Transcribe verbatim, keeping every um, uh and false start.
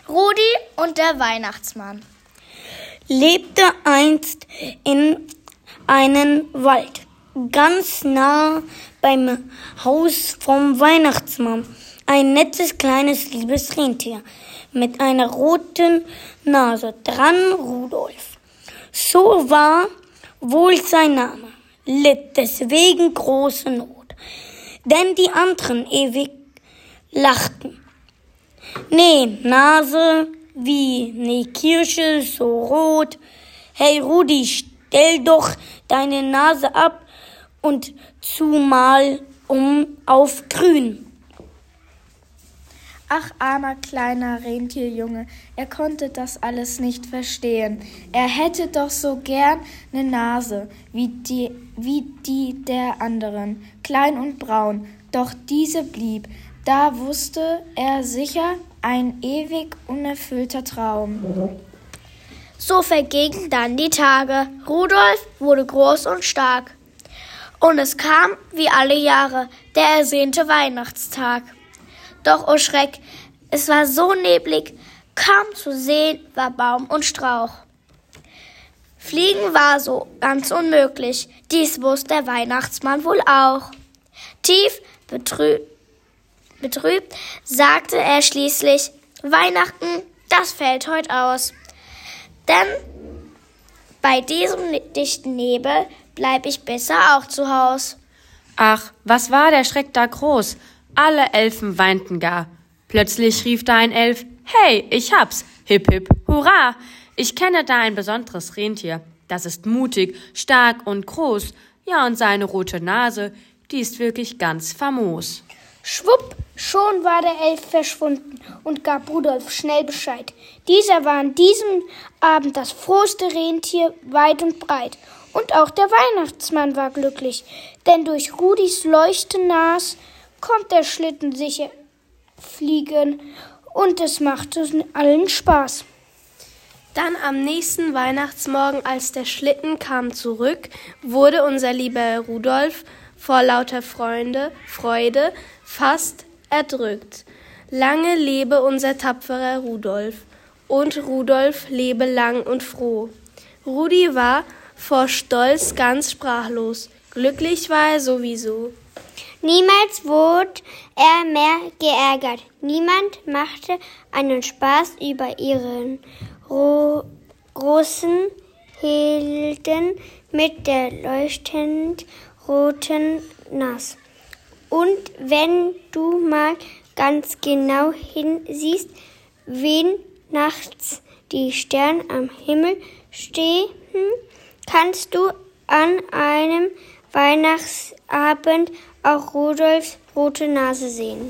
Rudi und der Weihnachtsmann. Lebte einst in einem Wald, ganz nah beim Haus vom Weihnachtsmann, ein nettes, kleines, liebes Rentier mit einer roten Nase, dran Rudolf. So war wohl sein Name, litt deswegen große Not, denn die anderen ewig lachten. Nee, Nase wie ne Kirsche so rot. Hey Rudi, stell doch deine Nase ab und zumal um auf grün. Ach, armer kleiner Rentierjunge, er konnte das alles nicht verstehen. Er hätte doch so gern ne Nase wie die, wie die der anderen, klein und braun, doch diese blieb, da wusste er sicher, ein ewig unerfüllter Traum. So vergingen dann die Tage. Rudolf wurde groß und stark. Und es kam, wie alle Jahre, der ersehnte Weihnachtstag. Doch, oh Schreck, es war so neblig, kaum zu sehen war Baum und Strauch. Fliegen war so ganz unmöglich, dies wusste der Weihnachtsmann wohl auch. Tief betrübt, betrübt sagte er schließlich, Weihnachten, das fällt heut aus. Denn bei diesem dichten Nebel bleib ich besser auch zu Haus. Ach, was war der Schreck da groß? Alle Elfen weinten gar. Plötzlich rief da ein Elf, hey, ich hab's, hip hip, hurra! Ich kenne da ein besonderes Rentier, das ist mutig, stark und groß. Ja, und seine rote Nase, die ist wirklich ganz famos. Schwupp, schon war der Elf verschwunden und gab Rudolf schnell Bescheid. Dieser war an diesem Abend das frohste Rentier weit und breit. Und auch der Weihnachtsmann war glücklich, denn durch Rudis Leuchtenas kommt der Schlitten sicher fliegen und es machte allen Spaß. Dann am nächsten Weihnachtsmorgen, als der Schlitten kam zurück, wurde unser lieber Rudolf vor lauter Freunde, Freude fast erdrückt. Lange lebe unser tapferer Rudolf und Rudolf lebe lang und froh. Rudi war vor Stolz ganz sprachlos, glücklich war er sowieso. Niemals wurde er mehr geärgert. Niemand machte einen Spaß über ihren ro- großen Helden mit der leuchtend roten Nase. Und wenn du mal ganz genau hinsiehst, wen nachts die Sterne am Himmel stehen, kannst du an einem Weihnachtsabend auch Rudolfs rote Nase sehen.